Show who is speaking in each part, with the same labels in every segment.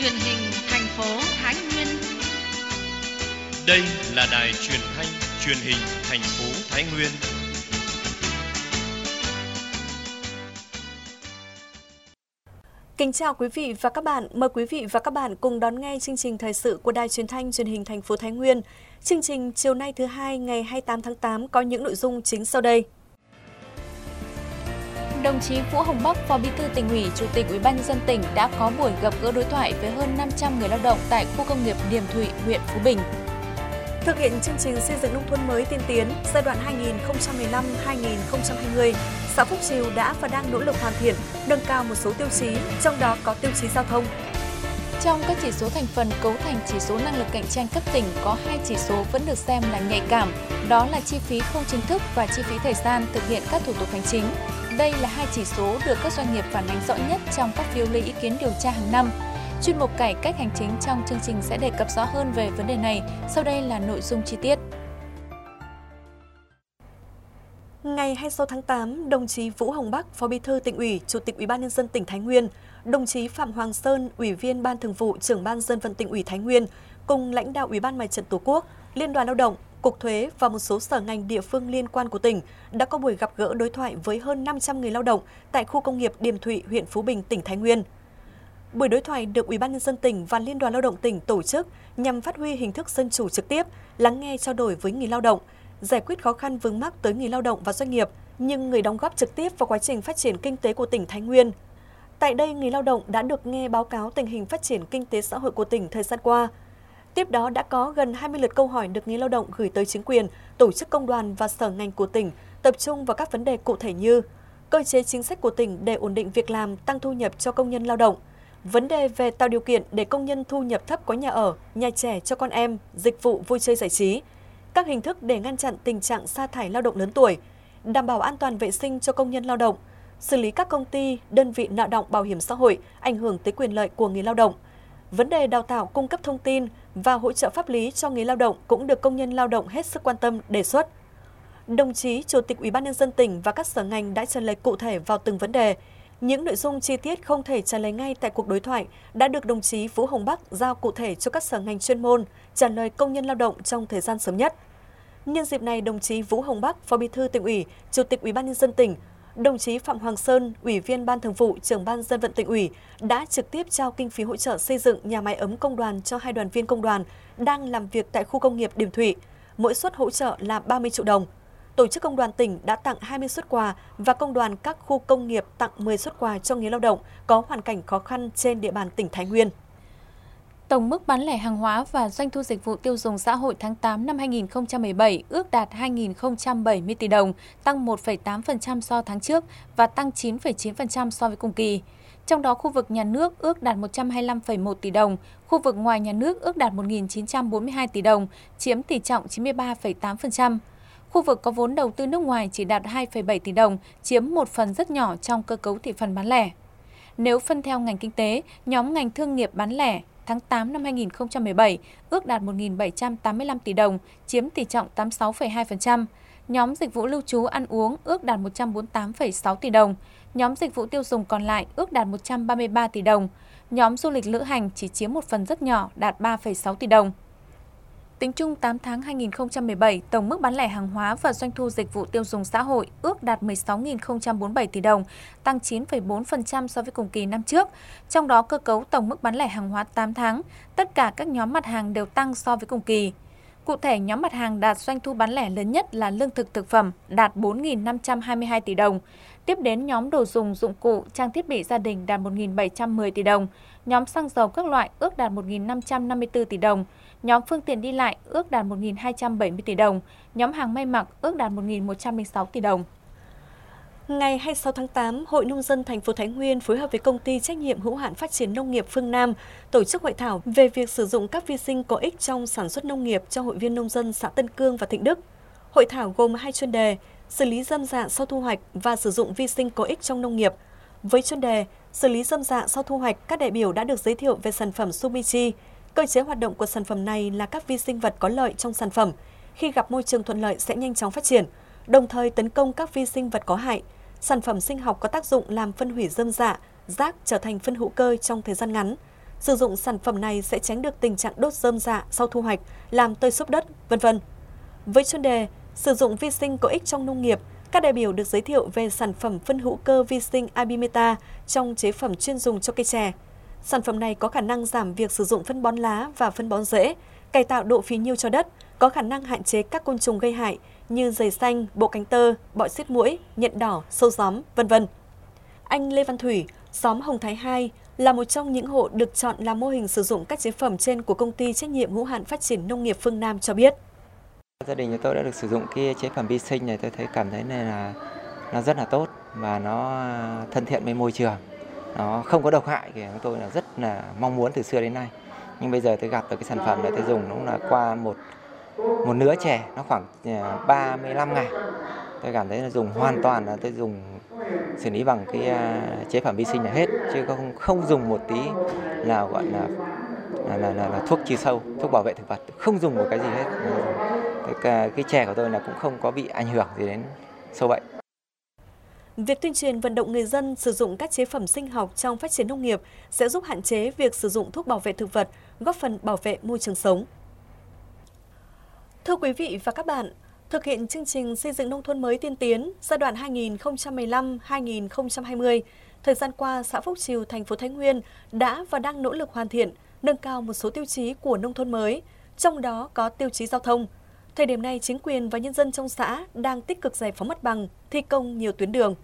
Speaker 1: truyền hình thành phố Thái Nguyên.
Speaker 2: Đây là đài truyền thanh truyền hình thành phố Thái Nguyên.
Speaker 3: Kính chào quý vị và các bạn. Mời quý vị và các bạn cùng đón nghe chương trình thời sự của Đài Truyền thanh Truyền hình thành phố Thái Nguyên. Chương trình chiều nay thứ hai ngày 28 tháng 8 có những nội dung chính sau đây.
Speaker 4: Đồng chí Vũ Hồng Bắc, Phó Bí thư Tỉnh ủy, Chủ tịch Ủy ban nhân dân tỉnh đã có buổi gặp gỡ đối thoại với hơn 500 người lao động tại khu công nghiệp Điềm Thụy, huyện Phú Bình.
Speaker 3: Thực hiện chương trình xây dựng nông thôn mới tiên tiến giai đoạn 2015-2020, xã Phúc Trìu đã và đang nỗ lực hoàn thiện, nâng cao một số tiêu chí, trong đó có tiêu chí giao thông.
Speaker 4: Trong các chỉ số thành phần cấu thành chỉ số năng lực cạnh tranh cấp tỉnh có 2 chỉ số vẫn được xem là nhạy cảm, đó là chi phí không chính thức và chi phí thời gian thực hiện các thủ tục hành chính. Đây là 2 chỉ số được các doanh nghiệp phản ánh rõ nhất trong các phiếu lấy ý kiến điều tra hàng năm. Chuyên mục cải cách hành chính trong chương trình sẽ đề cập rõ hơn về vấn đề này. Sau đây là nội dung chi tiết.
Speaker 3: Ngày 26 tháng 8, đồng chí Vũ Hồng Bắc, Phó Bí thư Tỉnh ủy, Chủ tịch Ủy ban nhân dân tỉnh Thái Nguyên, đồng chí Phạm Hoàng Sơn, Ủy viên Ban Thường vụ, Trưởng ban Dân vận Tỉnh ủy Thái Nguyên cùng lãnh đạo Ủy ban Mặt trận Tổ quốc, Liên đoàn Lao động, Cục Thuế và một số sở ngành địa phương liên quan của tỉnh đã có buổi gặp gỡ đối thoại với hơn 500 người lao động tại khu công nghiệp Điềm Thụy, huyện Phú Bình, tỉnh Thái Nguyên. Buổi đối thoại được Ủy ban nhân dân tỉnh và Liên đoàn Lao động tỉnh tổ chức nhằm phát huy hình thức dân chủ trực tiếp, lắng nghe trao đổi với người lao động, giải quyết khó khăn vướng mắc tới người lao động và doanh nghiệp, nhưng người đóng góp trực tiếp vào quá trình phát triển kinh tế của tỉnh Thái Nguyên. Tại đây, người lao động đã được nghe báo cáo tình hình phát triển kinh tế xã hội của tỉnh thời gian qua. Tiếp đó đã có gần 20 lượt câu hỏi được người lao động gửi tới chính quyền, tổ chức công đoàn và sở ngành của tỉnh, tập trung vào các vấn đề cụ thể như cơ chế chính sách của tỉnh để ổn định việc làm, tăng thu nhập cho công nhân lao động, vấn đề về tạo điều kiện để công nhân thu nhập thấp có nhà ở, nhà trẻ cho con em, dịch vụ vui chơi giải trí, các hình thức để ngăn chặn tình trạng sa thải lao động lớn tuổi, đảm bảo an toàn vệ sinh cho công nhân lao động, xử lý các công ty, đơn vị nợ đọng bảo hiểm xã hội ảnh hưởng tới quyền lợi của người lao động. Vấn đề đào tạo cung cấp thông tin và hỗ trợ pháp lý cho người lao động cũng được công nhân lao động hết sức quan tâm đề xuất. Đồng chí Chủ tịch Ủy ban nhân dân tỉnh và các sở ngành đã trả lời cụ thể vào từng vấn đề. Những nội dung chi tiết không thể trả lời ngay tại cuộc đối thoại đã được đồng chí Vũ Hồng Bắc giao cụ thể cho các sở ngành chuyên môn trả lời công nhân lao động trong thời gian sớm nhất. Nhân dịp này, đồng chí Vũ Hồng Bắc, Phó Bí thư Tỉnh ủy, Chủ tịch Ủy ban nhân dân tỉnh, đồng chí Phạm Hoàng Sơn, Ủy viên Ban Thường vụ, Trưởng ban Dân vận Tỉnh ủy đã trực tiếp trao kinh phí hỗ trợ xây dựng nhà máy ấm công đoàn cho 2 đoàn viên công đoàn đang làm việc tại khu công nghiệp Điềm Thụy. Mỗi suất hỗ trợ là 30 triệu đồng. Tổ chức công đoàn tỉnh đã tặng 20 suất quà và công đoàn các khu công nghiệp tặng 10 suất quà cho người lao động có hoàn cảnh khó khăn trên địa bàn tỉnh Thái Nguyên.
Speaker 4: Tổng mức bán lẻ hàng hóa và doanh thu dịch vụ tiêu dùng xã hội tháng 8 năm 2017 ước đạt 2.070 tỷ đồng, tăng 1,8% so tháng trước và tăng 9,9% so với cùng kỳ. Trong đó, khu vực nhà nước ước đạt 125,1 tỷ đồng, khu vực ngoài nhà nước ước đạt 1.942 tỷ đồng, chiếm tỷ trọng 93,8%. Khu vực có vốn đầu tư nước ngoài chỉ đạt 2,7 tỷ đồng, chiếm một phần rất nhỏ trong cơ cấu thị phần bán lẻ. Nếu phân theo ngành kinh tế, nhóm ngành thương nghiệp bán lẻ tháng 8 năm 2017 ước đạt 1.785 tỷ đồng, chiếm tỷ trọng 86,2%. Nhóm dịch vụ lưu trú ăn uống ước đạt 148,6 tỷ đồng. Nhóm dịch vụ tiêu dùng còn lại ước đạt 133 tỷ đồng. Nhóm du lịch lữ hành chỉ chiếm một phần rất nhỏ, đạt 3,6 tỷ đồng. Tính chung 8 tháng 2017, tổng mức bán lẻ hàng hóa và doanh thu dịch vụ tiêu dùng xã hội ước đạt 16.047 tỷ đồng, tăng 9,4% so với cùng kỳ năm trước. Trong đó, cơ cấu tổng mức bán lẻ hàng hóa 8 tháng, tất cả các nhóm mặt hàng đều tăng so với cùng kỳ. Cụ thể, nhóm mặt hàng đạt doanh thu bán lẻ lớn nhất là lương thực thực phẩm, đạt 4.522 tỷ đồng. Tiếp đến nhóm đồ dùng, dụng cụ, trang thiết bị gia đình đạt 1.710 tỷ đồng. Nhóm xăng dầu các loại ước đạt 1.554 tỷ đồng. Nhóm phương tiện đi lại ước đạt 1.270 tỷ đồng. Nhóm hàng may mặc ước đạt 1.106 tỷ đồng.
Speaker 3: Ngày 26 tháng 8, Hội Nông dân thành phố Thái Nguyên phối hợp với Công ty trách nhiệm hữu hạn phát triển nông nghiệp Phương Nam tổ chức hội thảo về việc sử dụng các vi sinh có ích trong sản xuất nông nghiệp cho hội viên nông dân xã Tân Cương và Thịnh Đức. Hội thảo gồm 2 chuyên đề: xử lý rơm rạ sau thu hoạch và sử dụng vi sinh có ích trong nông nghiệp. Với chuyên đề xử lý rơm rạ sau thu hoạch, các đại biểu đã được giới thiệu về sản phẩm Sumichi. Cơ chế hoạt động của sản phẩm này là các vi sinh vật có lợi trong sản phẩm, khi gặp môi trường thuận lợi sẽ nhanh chóng phát triển, đồng thời tấn công các vi sinh vật có hại. Sản phẩm sinh học có tác dụng làm phân hủy rơm rạ, rác trở thành phân hữu cơ trong thời gian ngắn. Sử dụng sản phẩm này sẽ tránh được tình trạng đốt rơm rạ sau thu hoạch, làm tơi xốp đất, v.v. Với chuyên đề sử dụng vi sinh có ích trong nông nghiệp, các đại biểu được giới thiệu về sản phẩm phân hữu cơ vi sinh Abimeta trong chế phẩm chuyên dùng cho cây chè. Sản phẩm này có khả năng giảm việc sử dụng phân bón lá và phân bón rễ, cải tạo độ phì nhiêu cho đất, có khả năng hạn chế các côn trùng gây hại như giầy xanh, bộ cánh tơ, bọ xít muỗi, nhện đỏ, sâu gióm, v.v. Anh Lê Văn Thủy, xóm Hồng Thái 2, là một trong những hộ được chọn làm mô hình sử dụng các chế phẩm trên của công ty trách nhiệm hữu hạn phát triển nông nghiệp Phương Nam cho biết.
Speaker 5: Gia đình của tôi đã được sử dụng cái chế phẩm vi sinh này, tôi thấy cảm thấy này là nó rất là tốt và nó thân thiện với môi trường. Nó không có độc hại, thì chúng tôi là rất là mong muốn từ xưa đến nay. Nhưng bây giờ tôi gặp được cái sản phẩm này, tôi dùng nó là qua một nửa chè, nó khoảng 35 ngày. Tôi cảm thấy là dùng hoàn toàn là tôi dùng xử lý bằng cái chế phẩm vi sinh là hết, chứ không dùng một tí nào gọi là thuốc trừ sâu, thuốc bảo vệ thực vật, không dùng một cái gì hết. Cái chè của tôi là cũng không có bị ảnh hưởng gì đến sâu bệnh.
Speaker 3: Việc tuyên truyền vận động người dân sử dụng các chế phẩm sinh học trong phát triển nông nghiệp sẽ giúp hạn chế việc sử dụng thuốc bảo vệ thực vật, góp phần bảo vệ môi trường sống. Thưa quý vị và các bạn, thực hiện chương trình xây dựng nông thôn mới tiên tiến giai đoạn 2015-2020, thời gian qua, xã Phúc Trìu, thành phố Thái Nguyên đã và đang nỗ lực hoàn thiện, nâng cao một số tiêu chí của nông thôn mới, trong đó có tiêu chí giao thông. Thời điểm này, chính quyền và nhân dân trong xã đang tích cực giải phóng mặt bằng, thi công nhiều tuyến đường.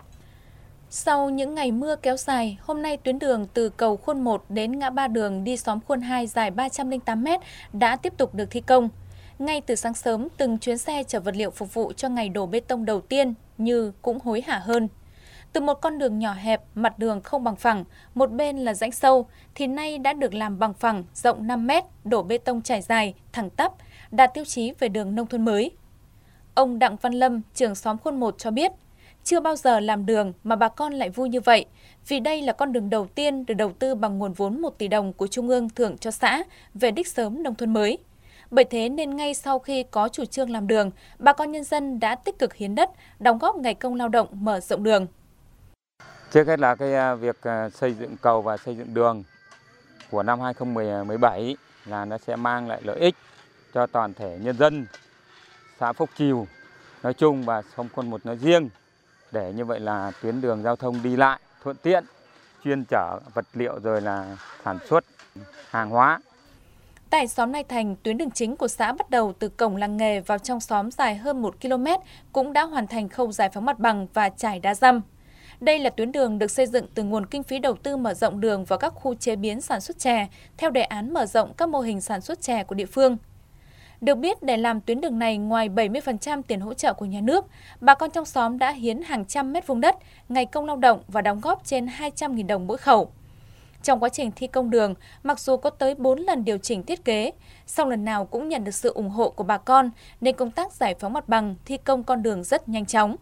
Speaker 4: Sau những ngày mưa kéo dài, hôm nay tuyến đường từ cầu Khuôn 1 đến ngã ba đường đi xóm Khuôn 2 dài 308 m đã tiếp tục được thi công. Ngay từ sáng sớm, từng chuyến xe chở vật liệu phục vụ cho ngày đổ bê tông đầu tiên như cũng hối hả hơn. Từ một con đường nhỏ hẹp, mặt đường không bằng phẳng, một bên là rãnh sâu, thì nay đã được làm bằng phẳng, rộng 5 m, đổ bê tông trải dài, thẳng tắp, đạt tiêu chí về đường nông thôn mới. Ông Đặng Văn Lâm, trưởng xóm Khuôn 1 cho biết, chưa bao giờ làm đường mà bà con lại vui như vậy, vì đây là con đường đầu tiên được đầu tư bằng nguồn vốn 1 tỷ đồng của Trung ương thưởng cho xã về đích sớm nông thôn mới. Bởi thế nên ngay sau khi có chủ trương làm đường, bà con nhân dân đã tích cực hiến đất, đóng góp ngày công lao động mở rộng đường.
Speaker 6: Trước hết là cái việc xây dựng cầu và xây dựng đường của năm 2017 là nó sẽ mang lại lợi ích cho toàn thể nhân dân xã Phúc Trìu nói chung và xóm Khuôn 1 nói riêng, để như vậy là tuyến đường giao thông đi lại thuận tiện, chuyên chở vật liệu rồi là sản xuất hàng hóa.
Speaker 4: Tại xóm Lai Thành, tuyến đường chính của xã bắt đầu từ cổng làng nghề vào trong xóm dài hơn 1 km cũng đã hoàn thành khâu giải phóng mặt bằng và trải đá răm. Đây là tuyến đường được xây dựng từ nguồn kinh phí đầu tư mở rộng đường vào các khu chế biến sản xuất chè theo đề án mở rộng các mô hình sản xuất chè của địa phương. Được biết, để làm tuyến đường này, ngoài 70% tiền hỗ trợ của nhà nước, bà con trong xóm đã hiến hàng trăm mét vuông đất, ngày công lao động và đóng góp trên 200.000 đồng mỗi khẩu. Trong quá trình thi công đường, mặc dù có tới 4 lần điều chỉnh thiết kế, song lần nào cũng nhận được sự ủng hộ của bà con, nên công tác giải phóng mặt bằng, thi công con đường rất nhanh chóng.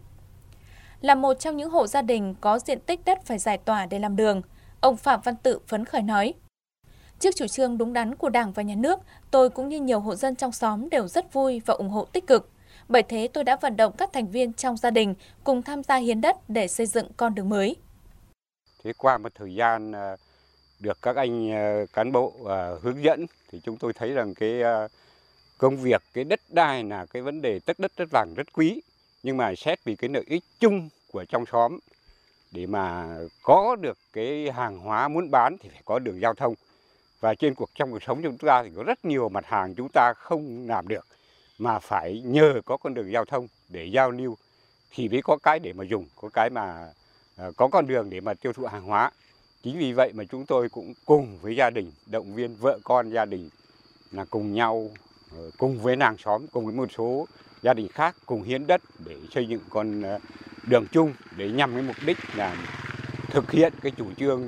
Speaker 4: Là một trong những hộ gia đình có diện tích đất phải giải tỏa để làm đường, ông Phạm Văn Tự phấn khởi nói: Trước chủ trương đúng đắn của Đảng và Nhà nước, tôi cũng như nhiều hộ dân trong xóm đều rất vui và ủng hộ tích cực. Bởi thế tôi đã vận động các thành viên trong gia đình cùng tham gia hiến đất để xây dựng con đường mới.
Speaker 7: Thế qua một thời gian được các anh cán bộ hướng dẫn thì chúng tôi thấy rằng cái công việc, cái đất đai là cái vấn đề tất đất tất vàng rất quý. Nhưng mà xét vì cái lợi ích chung của trong xóm, để mà có được cái hàng hóa muốn bán thì phải có đường giao thông. Và trong cuộc sống chúng ta thì có rất nhiều mặt hàng chúng ta không làm được, mà phải nhờ có con đường giao thông để giao lưu thì mới có cái để mà dùng, có cái mà có con đường để mà tiêu thụ hàng hóa. Chính vì vậy mà chúng tôi cũng cùng với gia đình, động viên vợ con gia đình là cùng nhau, cùng với làng xóm, cùng với một số gia đình khác cùng hiến đất để xây dựng con đường chung, để nhằm cái mục đích là thực hiện cái chủ trương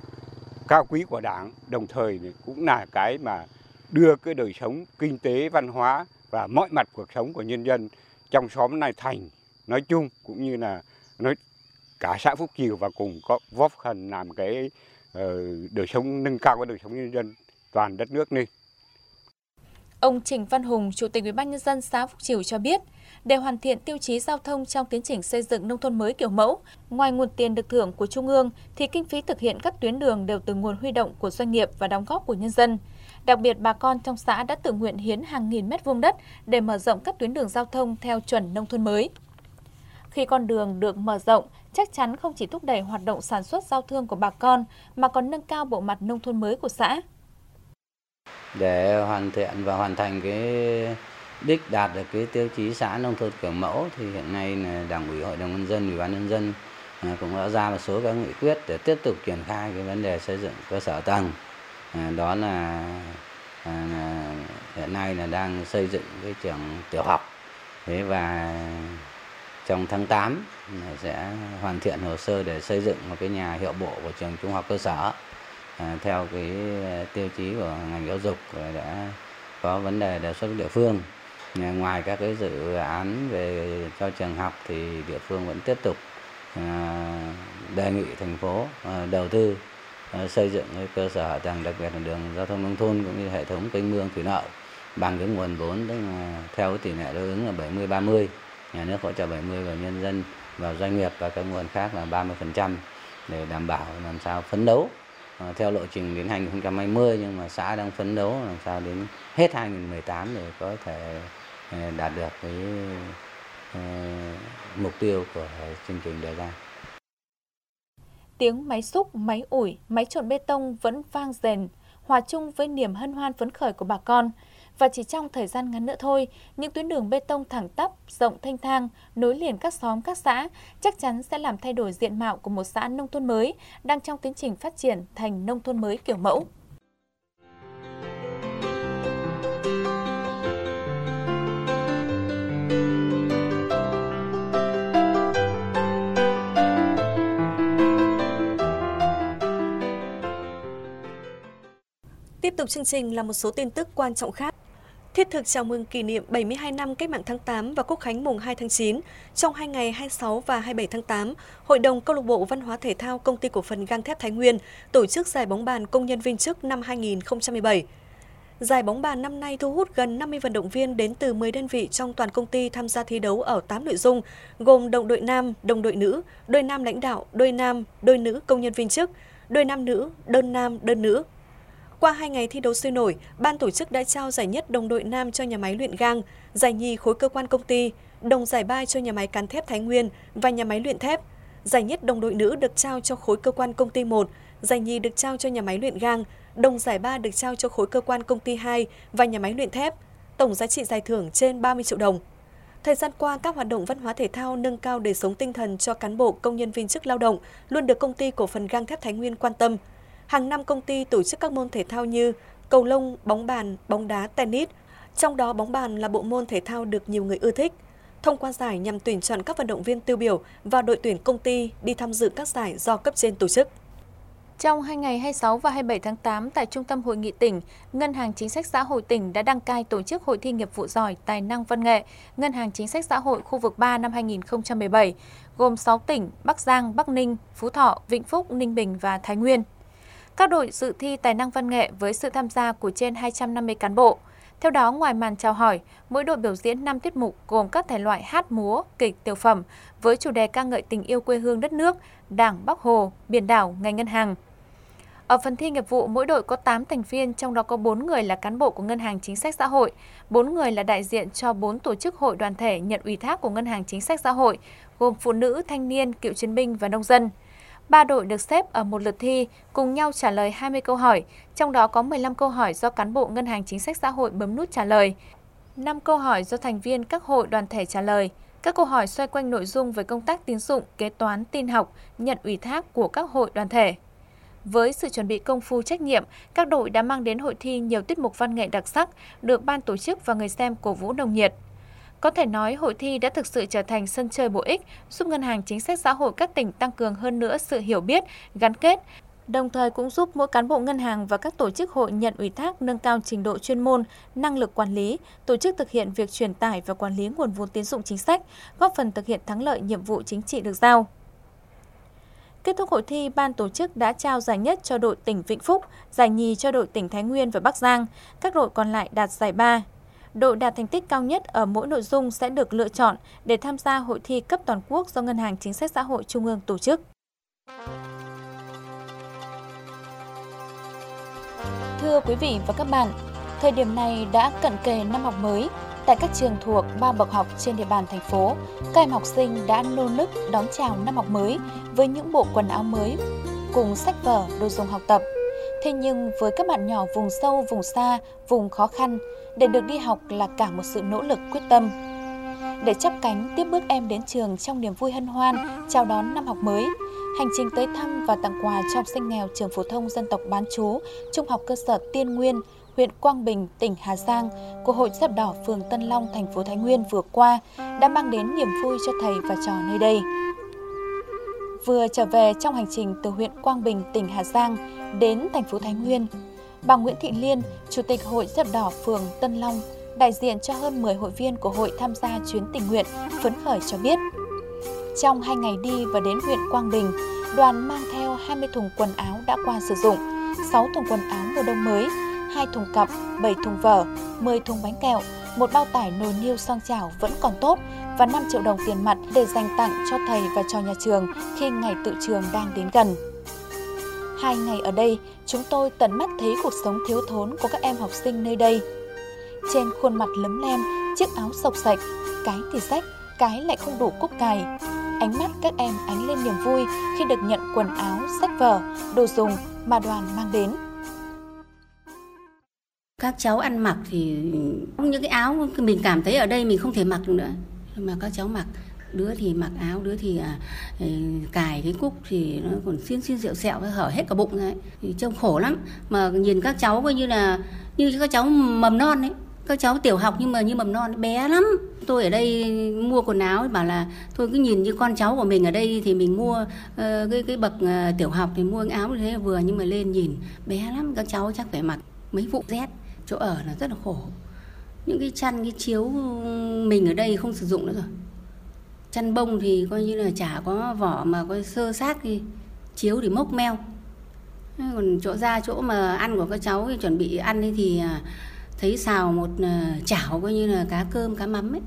Speaker 7: cao quý của Đảng, đồng thời cũng là cái mà đưa cái đời sống kinh tế, văn hóa và mọi mặt cuộc sống của nhân dân trong xóm Lai Thành nói chung, cũng như là cả xã Phúc Trìu, và cùng có góp phần làm cái đời sống, nâng cao cái đời sống nhân dân toàn đất nước lên.
Speaker 4: Ông Trịnh Văn Hùng, Chủ tịch Ủy ban Nhân dân xã Phúc Chiểu cho biết, để hoàn thiện tiêu chí giao thông trong tiến trình xây dựng nông thôn mới kiểu mẫu, ngoài nguồn tiền được thưởng của Trung ương, thì kinh phí thực hiện các tuyến đường đều từ nguồn huy động của doanh nghiệp và đóng góp của nhân dân. Đặc biệt, bà con trong xã đã tự nguyện hiến hàng nghìn mét vuông đất để mở rộng các tuyến đường giao thông theo chuẩn nông thôn mới. Khi con đường được mở rộng, chắc chắn không chỉ thúc đẩy hoạt động sản xuất giao thương của bà con, mà còn nâng cao bộ mặt nông thôn mới của xã.
Speaker 8: Để hoàn thiện và hoàn thành cái đích đạt được cái tiêu chí xã nông thôn kiểu mẫu thì hiện nay là Đảng ủy, Hội đồng nhân dân, Ủy ban nhân dân cũng đã ra một số các nghị quyết để tiếp tục triển khai cái vấn đề xây dựng cơ sở tầng. Đó là hiện nay là đang xây dựng cái trường tiểu học. Thế và trong tháng 8 sẽ hoàn thiện hồ sơ để xây dựng một cái nhà hiệu bộ của trường trung học cơ sở theo cái tiêu chí của ngành giáo dục, đã có vấn đề đề xuất với địa phương. Ngoài các cái dự án về cho trường học thì địa phương vẫn tiếp tục đề nghị thành phố đầu tư xây dựng cái cơ sở hạ tầng, đặc biệt là đường giao thông nông thôn cũng như hệ thống kênh mương thủy lợi bằng cái nguồn vốn, tức là theo cái tỷ lệ đối ứng là 70-30, nhà nước hỗ trợ 70 và nhân dân vào doanh nghiệp, và các nguồn khác là 30% để đảm bảo làm sao phấn đấu theo lộ trình đến 2020, nhưng mà xã đang phấn đấu làm sao đến hết 2018 để có thể đạt được cái mục tiêu của chương trình đề ra.
Speaker 4: Tiếng máy xúc, máy ủi, máy trộn bê tông vẫn vang rền, hòa chung với niềm hân hoan phấn khởi của bà con. Và chỉ trong thời gian ngắn nữa thôi, những tuyến đường bê tông thẳng tắp, rộng thênh thang, nối liền các xóm, các xã, chắc chắn sẽ làm thay đổi diện mạo của một xã nông thôn mới, đang trong tiến trình phát triển thành nông thôn mới kiểu mẫu.
Speaker 3: Tiếp tục chương trình là một số tin tức quan trọng khác. Thiết thực chào mừng kỷ niệm 72 năm Cách mạng tháng 8 và Quốc khánh mùng 2 tháng 9, trong 2 ngày 26 và 27 tháng 8, Hội đồng Câu lạc bộ Văn hóa Thể thao Công ty Cổ phần Gang thép Thái Nguyên tổ chức giải bóng bàn công nhân viên chức năm 2017. Giải bóng bàn năm nay thu hút gần 50 vận động viên đến từ 10 đơn vị trong toàn công ty tham gia thi đấu ở 8 nội dung, gồm đồng đội nam, đồng đội nữ, đôi nam lãnh đạo, đôi nam, đôi nữ công nhân viên chức, đôi nam nữ, đơn nam, đơn nữ. Qua 2 ngày thi đấu sôi nổi, ban tổ chức đã trao giải nhất đồng đội nam cho nhà máy luyện gang, giải nhì khối cơ quan công ty, đồng giải ba cho nhà máy cán thép Thái Nguyên và nhà máy luyện thép. Giải nhất đồng đội nữ được trao cho khối cơ quan công ty 1, giải nhì được trao cho nhà máy luyện gang, đồng giải ba được trao cho khối cơ quan công ty 2 và nhà máy luyện thép. Tổng giá trị giải thưởng trên 30 triệu đồng. Thời gian qua, các hoạt động văn hóa thể thao nâng cao đời sống tinh thần cho cán bộ, công nhân viên chức lao động luôn được Công ty Cổ phần Gang thép Thái Nguyên quan tâm. Hàng năm công ty tổ chức các môn thể thao như cầu lông, bóng bàn, bóng đá, tennis. Trong đó bóng bàn là bộ môn thể thao được nhiều người ưa thích. Thông qua giải nhằm tuyển chọn các vận động viên tiêu biểu và đội tuyển công ty đi tham dự các giải do cấp trên tổ chức.
Speaker 4: Trong 2 ngày 26 và 27 tháng 8 tại Trung tâm Hội nghị tỉnh, Ngân hàng Chính sách Xã hội tỉnh đã đăng cai tổ chức Hội thi nghiệp vụ giỏi tài năng văn nghệ Ngân hàng Chính sách Xã hội khu vực 3 năm 2017, gồm 6 tỉnh Bắc Giang, Bắc Ninh, Phú Thọ, Vĩnh Phúc, Ninh Bình và Thái Nguyên. Các đội dự thi tài năng văn nghệ với sự tham gia của trên 250 cán bộ. Theo đó, ngoài màn chào hỏi, mỗi đội biểu diễn 5 tiết mục gồm các thể loại hát, múa, kịch, tiểu phẩm với chủ đề ca ngợi tình yêu quê hương đất nước, Đảng, Bác Hồ, biển đảo, ngành ngân hàng. Ở phần thi nghiệp vụ, mỗi đội có 8 thành viên, trong đó có 4 người là cán bộ của Ngân hàng Chính sách Xã hội, 4 người là đại diện cho 4 tổ chức hội đoàn thể nhận ủy thác của Ngân hàng Chính sách Xã hội, gồm phụ nữ, thanh niên, cựu chiến binh và nông dân. 3 đội được xếp ở một lượt thi, cùng nhau trả lời 20 câu hỏi, trong đó có 15 câu hỏi do cán bộ Ngân hàng Chính sách Xã hội bấm nút trả lời, 5 câu hỏi do thành viên các hội đoàn thể trả lời. Các câu hỏi xoay quanh nội dung về công tác tín dụng, kế toán, tin học, nhận ủy thác của các hội đoàn thể. Với sự chuẩn bị công phu trách nhiệm, các đội đã mang đến hội thi nhiều tiết mục văn nghệ đặc sắc, được ban tổ chức và người xem cổ vũ nồng nhiệt. Có thể nói, hội thi đã thực sự trở thành sân chơi bổ ích, giúp Ngân hàng Chính sách Xã hội các tỉnh tăng cường hơn nữa sự hiểu biết, gắn kết, đồng thời cũng giúp mỗi cán bộ ngân hàng và các tổ chức hội nhận ủy thác nâng cao trình độ chuyên môn, năng lực quản lý, tổ chức thực hiện việc truyền tải và quản lý nguồn vốn tín dụng chính sách, góp phần thực hiện thắng lợi nhiệm vụ chính trị được giao. Kết thúc hội thi, ban tổ chức đã trao giải nhất cho đội tỉnh Vĩnh Phúc, giải nhì cho đội tỉnh Thái Nguyên và Bắc Giang. Các đội còn lại đạt giải ba. đội đạt thành tích cao nhất ở mỗi nội dung sẽ được lựa chọn để tham gia hội thi cấp toàn quốc do Ngân hàng Chính sách Xã hội Trung ương tổ chức. Thưa quý vị và các bạn, thời điểm này đã cận kề năm học mới. Tại các trường thuộc 3 bậc học trên địa bàn thành phố, các em học sinh đã nô nức đón chào năm học mới với những bộ quần áo mới cùng sách vở, đồ dùng học tập. Thế nhưng với các bạn nhỏ vùng sâu, vùng xa, vùng khó khăn, để được đi học là cả một sự nỗ lực quyết tâm. Để chắp cánh tiếp bước em đến trường trong niềm vui hân hoan, chào đón năm học mới, hành trình tới thăm và tặng quà cho học sinh nghèo trường phổ thông dân tộc bán trú, trung học cơ sở Tiên Nguyên, huyện Quang Bình, tỉnh Hà Giang của Hội Chữ Thập Đỏ phường Tân Long, thành phố Thái Nguyên vừa qua đã mang đến niềm vui cho thầy và trò nơi đây. Vừa trở về trong hành trình từ huyện Quang Bình, tỉnh Hà Giang đến thành phố Thái Nguyên, bà Nguyễn Thị Liên, Chủ tịch Hội Chữ Thập Đỏ phường Tân Long, đại diện cho hơn 10 hội viên của hội tham gia chuyến tình nguyện, phấn khởi cho biết. Trong 2 ngày đi và đến huyện Quang Bình, đoàn mang theo 20 thùng quần áo đã qua sử dụng, 6 thùng quần áo mùa đông mới, 2 thùng cặp, 7 thùng vở, 10 thùng bánh kẹo, một bao tải nồi niêu xoong chảo vẫn còn tốt và 5 triệu đồng tiền mặt để dành tặng cho thầy và cho nhà trường khi ngày tự trường đang đến gần. 2 ngày ở đây, chúng tôi tận mắt thấy cuộc sống thiếu thốn của các em học sinh nơi đây. Trên khuôn mặt lấm lem, chiếc áo xộc xệch, cái thì rách, cái lại không đủ cúc cài. Ánh mắt các em ánh lên niềm vui khi được nhận quần áo, sách vở, đồ dùng mà đoàn mang đến.
Speaker 9: Các cháu ăn mặc thì những cái áo mình cảm thấy ở đây mình không thể mặc được nữa, mà các cháu mặc, đứa thì mặc áo, đứa thì cài cái cúc thì nó còn xiên rẹo sẹo, hở hết cả bụng ấy, thì trông khổ lắm. Mà nhìn các cháu coi như các cháu mầm non ấy, các cháu tiểu học nhưng mà như mầm non bé lắm. Tôi ở đây mua quần áo bảo là thôi cứ nhìn như con cháu của mình ở đây thì mình mua cái bậc tiểu học thì mua áo như thế vừa, nhưng mà lên nhìn bé lắm, các cháu chắc phải mặc mấy vụ rét. Chỗ ở là rất là khổ. Những cái chăn, cái chiếu mình ở đây không sử dụng nữa rồi. Chăn bông thì coi như là chả có vỏ mà coi sơ sát thì chiếu thì mốc meo. Còn chỗ mà ăn của các cháu thì chuẩn bị ăn thì thấy xào một chảo coi như là cá cơm, cá mắm ấy.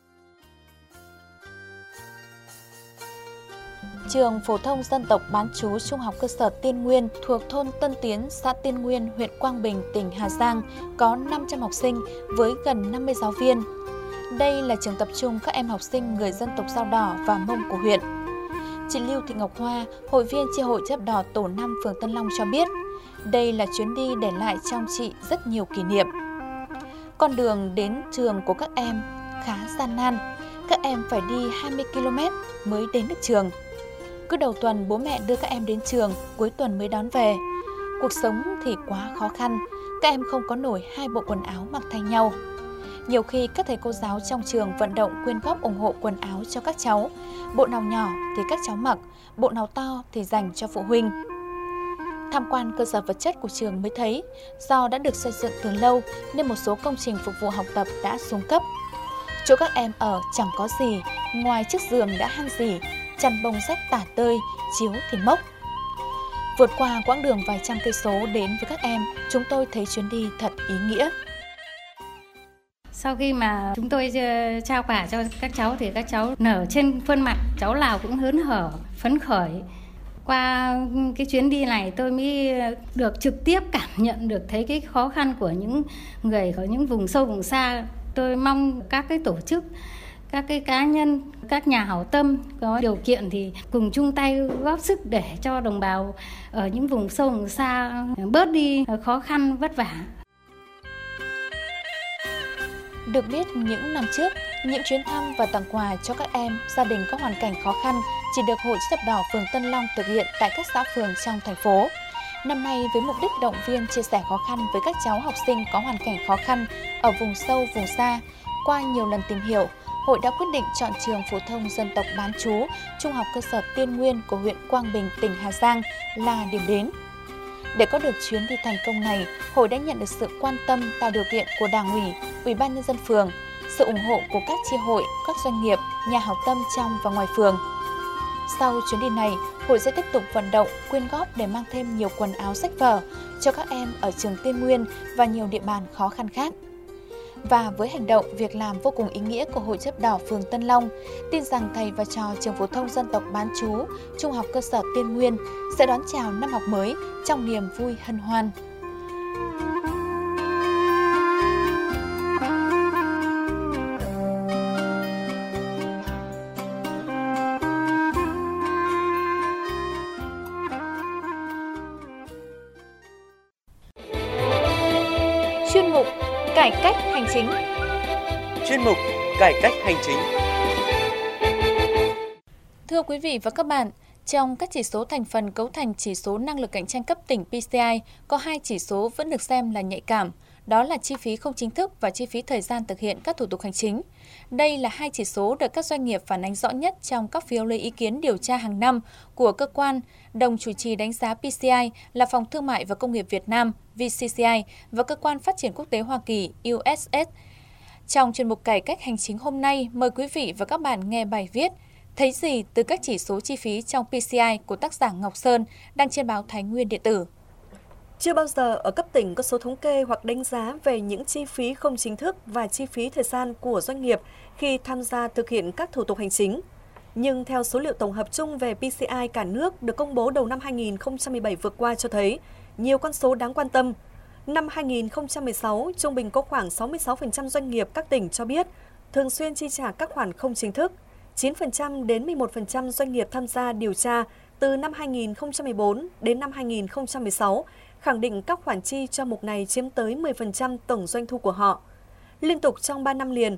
Speaker 4: Trường phổ thông dân tộc bán trú trung học cơ sở Tiên Nguyên thuộc thôn Tân Tiến, xã Tiên Nguyên, huyện Quang Bình, tỉnh Hà Giang có 500 học sinh với gần 50 giáo viên. Đây là trường tập trung các em học sinh người dân tộc Dao Đỏ và Mông của huyện. Chị Lưu Thị Ngọc Hoa, hội viên chi hội Chữ Thập Đỏ tổ 5 phường Tân Long cho biết, đây là chuyến đi để lại trong chị rất nhiều kỷ niệm. Con đường đến trường của các em khá gian nan, các em phải đi 20 km mới đến được trường. Cứ đầu tuần bố mẹ đưa các em đến trường, cuối tuần mới đón về. Cuộc sống thì quá khó khăn, các em không có nổi 2 bộ quần áo mặc thay nhau. Nhiều khi các thầy cô giáo trong trường vận động quyên góp ủng hộ quần áo cho các cháu. Bộ nào nhỏ thì các cháu mặc, bộ nào to thì dành cho phụ huynh. Tham quan cơ sở vật chất của trường mới thấy, do đã được xây dựng từ lâu nên một số công trình phục vụ học tập đã xuống cấp. Chỗ các em ở chẳng có gì, ngoài chiếc giường đã han rỉ, chăn bông rách tả tơi, chiếu thì mốc. Vượt qua quãng đường vài trăm cây số đến với các em, chúng tôi thấy chuyến đi thật ý nghĩa.
Speaker 10: Sau khi mà chúng tôi trao quà cho các cháu thì các cháu nở trên khuôn mặt, cháu nào cũng hớn hở, phấn khởi. Qua cái chuyến đi này tôi mới được trực tiếp cảm nhận được thấy cái khó khăn của những người ở những vùng sâu vùng xa. Tôi mong các cái tổ chức, các cái cá nhân, các nhà hảo tâm có điều kiện thì cùng chung tay góp sức để cho đồng bào ở những vùng sâu vùng xa bớt đi khó khăn vất vả.
Speaker 4: Được biết, những năm trước, những chuyến thăm và tặng quà cho các em, gia đình có hoàn cảnh khó khăn chỉ được Hội Chữ Thập Đỏ phường Tân Long thực hiện tại các xã phường trong thành phố. Năm nay, với mục đích động viên chia sẻ khó khăn với các cháu học sinh có hoàn cảnh khó khăn ở vùng sâu, vùng xa, qua nhiều lần tìm hiểu, Hội đã quyết định chọn trường phổ thông dân tộc bán trú, trung học cơ sở Tiên Nguyên của huyện Quang Bình, tỉnh Hà Giang là điểm đến. Để có được chuyến đi thành công này, Hội đã nhận được sự quan tâm tạo điều kiện của Đảng ủy, Ủy ban nhân dân phường, sự ủng hộ của các chi hội, các doanh nghiệp, nhà hảo tâm trong và ngoài phường. Sau chuyến đi này, Hội sẽ tiếp tục vận động, quyên góp để mang thêm nhiều quần áo sách vở cho các em ở trường Tiên Nguyên và nhiều địa bàn khó khăn khác. Và với hành động, việc làm vô cùng ý nghĩa của Hội Chữ Đỏ phường Tân Long, tin rằng thầy và trò trường phổ thông dân tộc bán trú, Trung học cơ sở Tiên Nguyên sẽ đón chào năm học mới trong niềm vui hân hoan. Chuyên mục Cải cách hành chính.
Speaker 11: Chuyên mục Cải cách hành chính.
Speaker 4: Thưa quý vị và các bạn, trong các chỉ số thành phần cấu thành chỉ số năng lực cạnh tranh cấp tỉnh PCI, có 2 chỉ số vẫn được xem là nhạy cảm, đó là chi phí không chính thức và chi phí thời gian thực hiện các thủ tục hành chính. Đây là 2 chỉ số được các doanh nghiệp phản ánh rõ nhất trong các phiếu lấy ý kiến điều tra hàng năm của cơ quan đồng chủ trì đánh giá PCI là Phòng Thương mại và Công nghiệp Việt Nam VCCI và Cơ quan Phát triển Quốc tế Hoa Kỳ USS. Trong chuyên mục Cải cách hành chính hôm nay, mời quý vị và các bạn nghe bài viết Thấy gì từ các chỉ số chi phí trong PCI của tác giả Ngọc Sơn đăng trên báo Thái Nguyên điện tử.
Speaker 3: Chưa bao giờ ở cấp tỉnh có số thống kê hoặc đánh giá về những chi phí không chính thức và chi phí thời gian của doanh nghiệp khi tham gia thực hiện các thủ tục hành chính. Nhưng theo số liệu tổng hợp chung về PCI cả nước được công bố đầu năm 2017 vừa qua cho thấy nhiều con số đáng quan tâm. Năm 2016, trung bình có khoảng 66% doanh nghiệp các tỉnh cho biết thường xuyên chi trả các khoản không chính thức. 9% đến 11% doanh nghiệp tham gia điều tra từ năm 2014 đến năm 2016 khẳng định các khoản chi cho mục này chiếm tới 10% tổng doanh thu của họ. Liên tục trong 3 năm liền,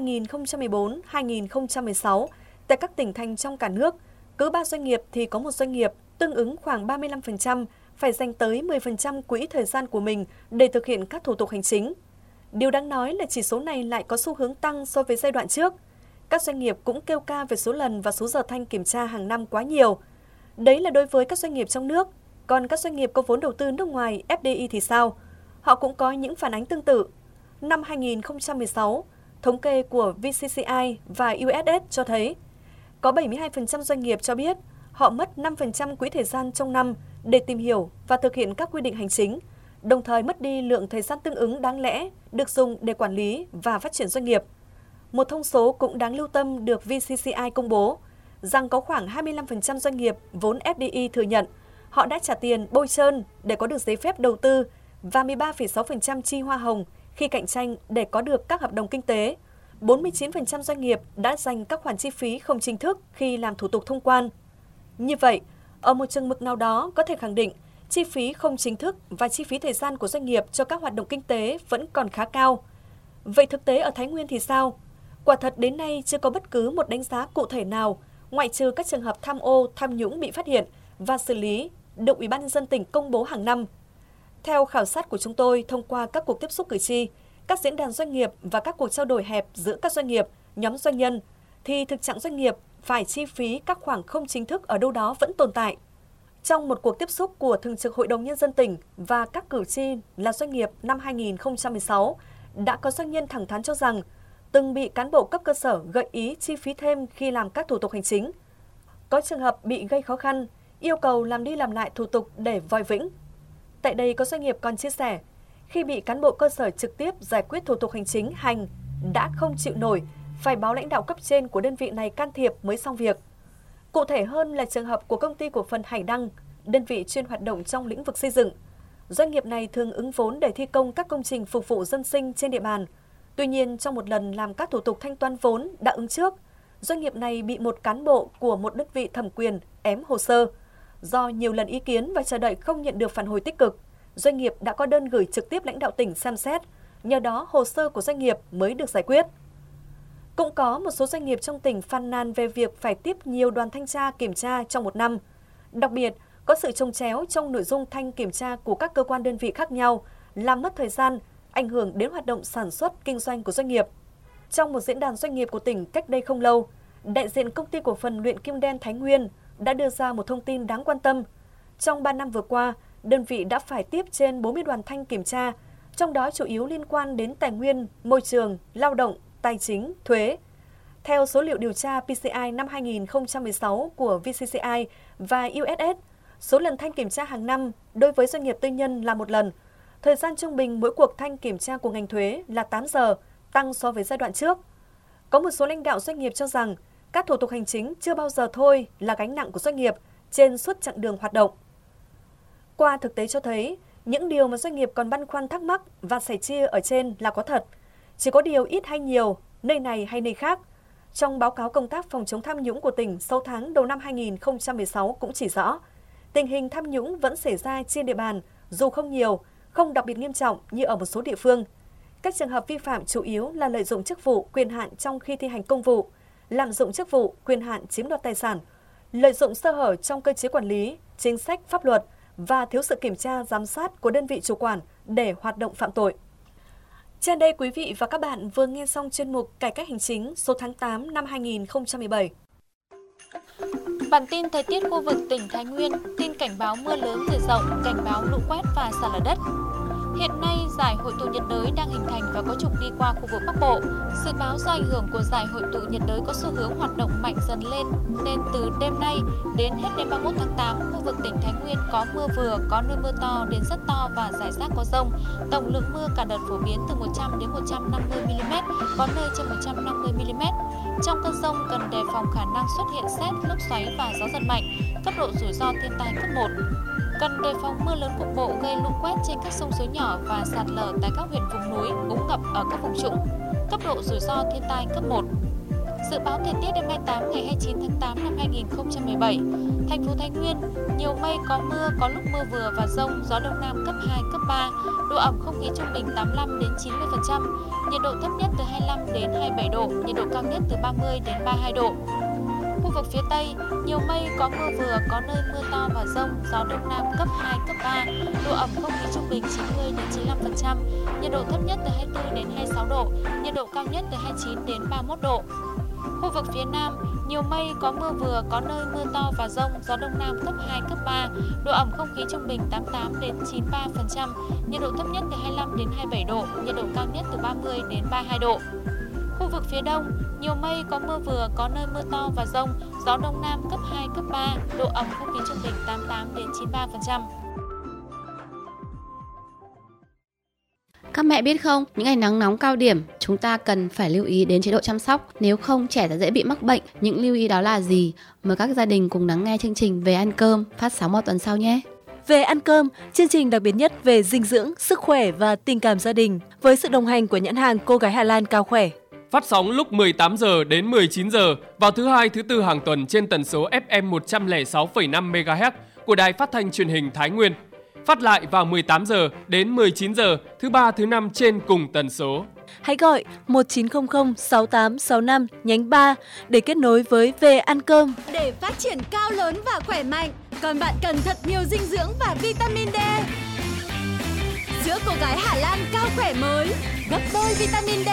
Speaker 3: 2014-2016, tại các tỉnh thành trong cả nước, cứ 3 doanh nghiệp thì có một doanh nghiệp, tương ứng khoảng 35%, phải dành tới 10% quỹ thời gian của mình để thực hiện các thủ tục hành chính. Điều đáng nói là chỉ số này lại có xu hướng tăng so với giai đoạn trước. Các doanh nghiệp cũng kêu ca về số lần và số giờ thanh kiểm tra hàng năm quá nhiều. Đấy là đối với các doanh nghiệp trong nước. Còn các doanh nghiệp có vốn đầu tư nước ngoài FDI thì sao? Họ cũng có những phản ánh tương tự. Năm 2016, thống kê của VCCI và USS cho thấy có 72% doanh nghiệp cho biết họ mất 5% quỹ thời gian trong năm để tìm hiểu và thực hiện các quy định hành chính, đồng thời mất đi lượng thời gian tương ứng đáng lẽ được dùng để quản lý và phát triển doanh nghiệp. Một thông số cũng đáng lưu tâm được VCCI công bố, rằng có khoảng 25% doanh nghiệp vốn FDI thừa nhận họ đã trả tiền bôi trơn để có được giấy phép đầu tư và 13,6% chi hoa hồng khi cạnh tranh để có được các hợp đồng kinh tế. 49% doanh nghiệp đã dành các khoản chi phí không chính thức khi làm thủ tục thông quan. Như vậy, ở một chừng mực nào đó có thể khẳng định chi phí không chính thức và chi phí thời gian của doanh nghiệp cho các hoạt động kinh tế vẫn còn khá cao. Vậy thực tế ở Thái Nguyên thì sao? Quả thật đến nay chưa có bất cứ một đánh giá cụ thể nào, ngoại trừ các trường hợp tham ô, tham nhũng bị phát hiện và xử lý được Ủy ban nhân dân tỉnh công bố hàng năm. Theo khảo sát của chúng tôi thông qua các cuộc tiếp xúc cử tri, các diễn đàn doanh nghiệp và các cuộc trao đổi hẹp giữa các doanh nghiệp, nhóm doanh nhân, thì thực trạng doanh nghiệp phải chi phí các khoản không chính thức ở đâu đó vẫn tồn tại. Trong một cuộc tiếp xúc của Thường trực Hội đồng Nhân dân tỉnh và các cử tri là doanh nghiệp năm 2016, đã có doanh nhân thẳng thắn cho rằng từng bị cán bộ cấp cơ sở gợi ý chi phí thêm khi làm các thủ tục hành chính. Có trường hợp bị gây khó khăn, yêu cầu làm đi làm lại thủ tục để vòi vĩnh. Tại đây có doanh nghiệp còn chia sẻ, khi bị cán bộ cơ sở trực tiếp giải quyết thủ tục hành chính hành đã không chịu nổi, phải báo lãnh đạo cấp trên của đơn vị này can thiệp mới xong việc. Cụ thể hơn là trường hợp của công ty cổ phần Hải Đăng, đơn vị chuyên hoạt động trong lĩnh vực xây dựng. Doanh nghiệp này thường ứng vốn để thi công các công trình phục vụ dân sinh trên địa bàn. Tuy nhiên, trong một lần làm các thủ tục thanh toán vốn đã ứng trước, doanh nghiệp này bị một cán bộ của một đơn vị thẩm quyền ém hồ sơ. Do nhiều lần ý kiến và chờ đợi không nhận được phản hồi tích cực, doanh nghiệp đã có đơn gửi trực tiếp lãnh đạo tỉnh xem xét, nhờ đó hồ sơ của doanh nghiệp mới được giải quyết. Cũng có một số doanh nghiệp trong tỉnh phàn nàn về việc phải tiếp nhiều đoàn thanh tra kiểm tra trong một năm. Đặc biệt, có sự chồng chéo trong nội dung thanh kiểm tra của các cơ quan đơn vị khác nhau, làm mất thời gian, ảnh hưởng đến hoạt động sản xuất, kinh doanh của doanh nghiệp. Trong một diễn đàn doanh nghiệp của tỉnh cách đây không lâu, đại diện công ty cổ phần luyện kim đen Thái Nguyên đã đưa ra một thông tin đáng quan tâm. Trong 3 năm vừa qua, đơn vị đã phải tiếp trên 40 đoàn thanh kiểm tra, trong đó chủ yếu liên quan đến tài nguyên, môi trường, lao động, tài chính, thuế. Theo số liệu điều tra PCI năm 2016 của VCCI và USS, số lần thanh kiểm tra hàng năm đối với doanh nghiệp tư nhân là 1 lần. Thời gian trung bình mỗi cuộc thanh kiểm tra của ngành thuế là 8 giờ, tăng so với giai đoạn trước. Có một số lãnh đạo doanh nghiệp cho rằng các thủ tục hành chính chưa bao giờ thôi là gánh nặng của doanh nghiệp trên suốt chặng đường hoạt động. Qua thực tế cho thấy, những điều mà doanh nghiệp còn băn khoăn thắc mắc và sẻ chia ở trên là có thật. Chỉ có điều ít hay nhiều, nơi này hay nơi khác. Trong báo cáo công tác phòng chống tham nhũng của tỉnh 6 tháng đầu năm 2016 cũng chỉ rõ, tình hình tham nhũng vẫn xảy ra trên địa bàn, dù không nhiều, không đặc biệt nghiêm trọng như ở một số địa phương. Các trường hợp vi phạm chủ yếu là lợi dụng chức vụ, quyền hạn trong khi thi hành công vụ, lạm dụng chức vụ, quyền hạn chiếm đoạt tài sản, lợi dụng sơ hở trong cơ chế quản lý, chính sách, pháp luật và thiếu sự kiểm tra, giám sát của đơn vị chủ quản để hoạt động phạm tội. Trên đây, quý vị và các bạn vừa nghe xong chuyên mục Cải cách hành chính số tháng 8 năm 2017.
Speaker 4: Bản tin thời tiết khu vực tỉnh Thái Nguyên, tin cảnh báo mưa lớn diện rộng, cảnh báo lũ quét và sạt lở đất. Hiện nay, giải hội tụ nhiệt đới đang hình thành và có trục đi qua khu vực Bắc Bộ. Dự báo do ảnh hưởng của giải hội tụ nhiệt đới có xu hướng hoạt động mạnh dần lên, nên từ đêm nay đến hết đêm 31 tháng 8, khu vực tỉnh Thái Nguyên có mưa vừa, có nơi mưa to đến rất to và rải rác có dông. Tổng lượng mưa cả đợt phổ biến từ 100 đến 150 mm, có nơi trên 150 mm. Trong cơn dông cần đề phòng khả năng xuất hiện sét, lốc xoáy và gió giật mạnh, cấp độ rủi ro thiên tai cấp 1. Cần đề phòng mưa lớn cục bộ gây lũ quét trên các sông suối nhỏ và sạt lở tại các huyện vùng núi, úng ngập ở các vùng trũng, cấp độ rủi ro thiên tai cấp 1. Dự báo thời tiết đêm 28 ngày 29 tháng 8 năm 2017, thành phố Thái Nguyên, nhiều mây có mưa, có lúc mưa vừa và dông, gió đông nam cấp 2, cấp 3, độ ẩm không khí trung bình 85 đến 90%, nhiệt độ thấp nhất từ 25 đến 27 độ, nhiệt độ cao nhất từ 30 đến 32 độ. Khu vực phía Tây, nhiều mây có mưa vừa, có nơi mưa to và dông, gió đông nam cấp 2, cấp 3, độ ẩm không khí trung bình 90 đến 95%, nhiệt độ thấp nhất từ 24 đến 26 độ, nhiệt độ cao nhất từ 29 đến 31 độ. Khu vực phía Nam, nhiều mây có mưa vừa, có nơi mưa to và dông, gió đông nam cấp 2, cấp 3, độ ẩm không khí trung bình 88 đến 93%, nhiệt độ thấp nhất từ 25 đến 27 độ, nhiệt độ cao nhất từ 30 đến 32 độ. Khu vực phía Đông, nhiều mây có mưa vừa, có nơi mưa to và dông, gió đông nam cấp 2, cấp 3, độ ẩm không khí trung bình 88 đến 93%.
Speaker 12: Các mẹ biết không, những ngày nắng nóng cao điểm, chúng ta cần phải lưu ý đến chế độ chăm sóc, nếu không trẻ sẽ dễ bị mắc bệnh. Những lưu ý đó là gì? Mời các gia đình cùng lắng nghe chương trình Về ăn cơm phát sóng vào tuần sau nhé.
Speaker 13: Về ăn cơm, chương trình đặc biệt nhất về dinh dưỡng, sức khỏe và tình cảm gia đình với sự đồng hành của nhãn hàng Cô gái Hà Lan Cao Khỏe.
Speaker 14: Phát sóng lúc 18 giờ đến 19 giờ vào thứ Hai, thứ Tư hàng tuần trên tần số FM 106,5 MHz của Đài Phát thanh Truyền hình Thái Nguyên. Phát lại vào 18 giờ đến 19 giờ thứ Ba, thứ Năm trên cùng tần số.
Speaker 13: Hãy gọi 1900 6865 nhánh 3 để kết nối với Về ăn cơm.
Speaker 15: Để phát triển cao lớn và khỏe mạnh, còn bạn cần thật nhiều dinh dưỡng và vitamin D. Sữa Cô gái Hà Lan Cao Khỏe mới, gấp đôi vitamin D.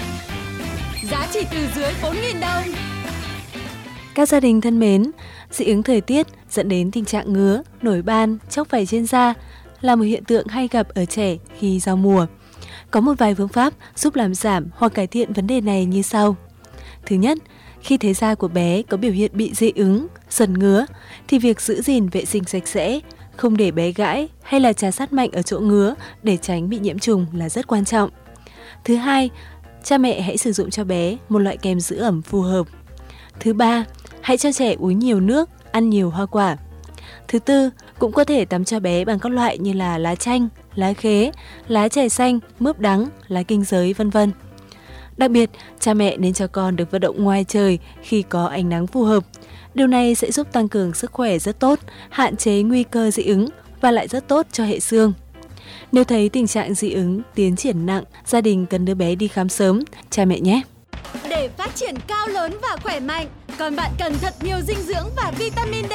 Speaker 15: Giá chỉ từ dưới 4.000 đồng.
Speaker 13: Các gia đình thân mến, dị ứng thời tiết dẫn đến tình trạng ngứa, nổi ban, chóc vảy trên da là một hiện tượng hay gặp ở trẻ khi giao mùa. Có một vài phương pháp giúp làm giảm hoặc cải thiện vấn đề này như sau. Thứ nhất, khi thấy da của bé có biểu hiện bị dị ứng, sần ngứa, thì việc giữ gìn vệ sinh sạch sẽ, không để bé gãi hay là trà sát mạnh ở chỗ ngứa để tránh bị nhiễm trùng là rất quan trọng. Thứ hai, cha mẹ hãy sử dụng cho bé một loại kem giữ ẩm phù hợp. Thứ ba, hãy cho trẻ uống nhiều nước, ăn nhiều hoa quả. Thứ tư, cũng có thể tắm cho bé bằng các loại như là lá chanh, lá khế, lá chè xanh, mướp đắng, lá kinh giới, vân vân. Đặc biệt, cha mẹ nên cho con được vận động ngoài trời khi có ánh nắng phù hợp. Điều này sẽ giúp tăng cường sức khỏe rất tốt, hạn chế nguy cơ dị ứng và lại rất tốt cho hệ xương. Nếu thấy tình trạng dị ứng tiến triển nặng, gia đình cần đưa bé đi khám sớm, cha mẹ nhé.
Speaker 15: Để phát triển cao lớn và khỏe mạnh, còn bạn cần thật nhiều dinh dưỡng và vitamin D.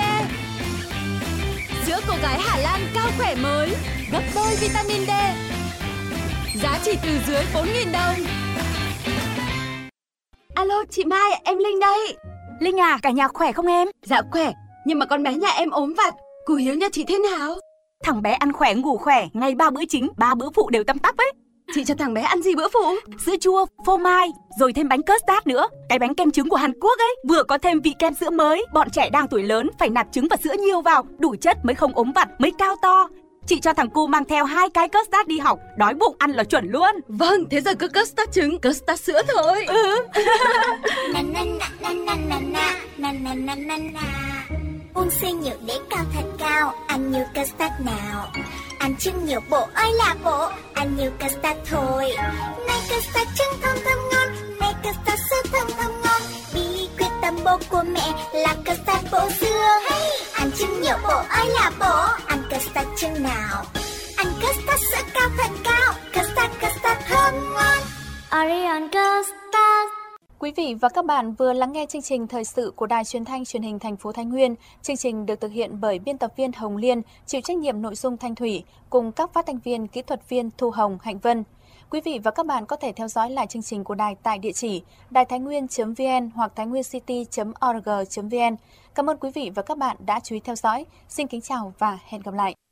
Speaker 15: Sữa Cô gái Hà Lan Cao Khỏe mới, gấp đôi vitamin D. Giá chỉ từ dưới 4.000 đồng.
Speaker 16: Alo, chị Mai, em Linh đây. Linh à, cả nhà khỏe không em? Dạ khỏe, nhưng mà con bé nhà em ốm vặt. Cô Hiếu nhà chị thế nào?
Speaker 17: Thằng bé ăn khỏe, ngủ khỏe, ngày 3 bữa chính, 3 bữa phụ đều tăm tắp ấy.
Speaker 16: Chị cho thằng bé ăn gì bữa phụ?
Speaker 17: Sữa chua, phô mai, rồi thêm bánh custard nữa. Cái bánh kem trứng của Hàn Quốc ấy, vừa có thêm vị kem sữa mới. Bọn trẻ đang tuổi lớn phải nạp trứng và sữa nhiều vào, đủ chất mới không ốm vặt, mới cao to. Chị cho thằng cu mang theo 2 cái custard đi học, đói bụng ăn là chuẩn luôn.
Speaker 16: Vâng, thế giờ cứ custard trứng, custard sữa thôi.
Speaker 18: Uống sinh nhiều để cao thật cao, ăn nhiều custard nào. Ăn trứng nhiều bộ ơi là bộ, ăn nhiều custard thôi. Này custard trứng thơm thơm ngon, này custard sữa thơm thơm ngon. Bí quyết tâm bố của mẹ là custard bổ dương. Ăn trứng nhiều bộ ơi là bộ, ăn custard trứng nào. Ăn custard sữa cao thật cao, custard thơm ngon. Orion custard.
Speaker 4: Quý vị và các bạn vừa lắng nghe chương trình thời sự của Đài Truyền thanh Truyền hình thành phố Thái Nguyên. Chương trình được thực hiện bởi biên tập viên Hồng Liên, chịu trách nhiệm nội dung Thanh Thủy, cùng các phát thanh viên, kỹ thuật viên Thu Hồng, Hạnh Vân. Quý vị và các bạn có thể theo dõi lại chương trình của đài tại địa chỉ đàithainguyen.vn hoặc thainguencity.org.vn. Cảm ơn quý vị và các bạn đã chú ý theo dõi. Xin kính chào và hẹn gặp lại.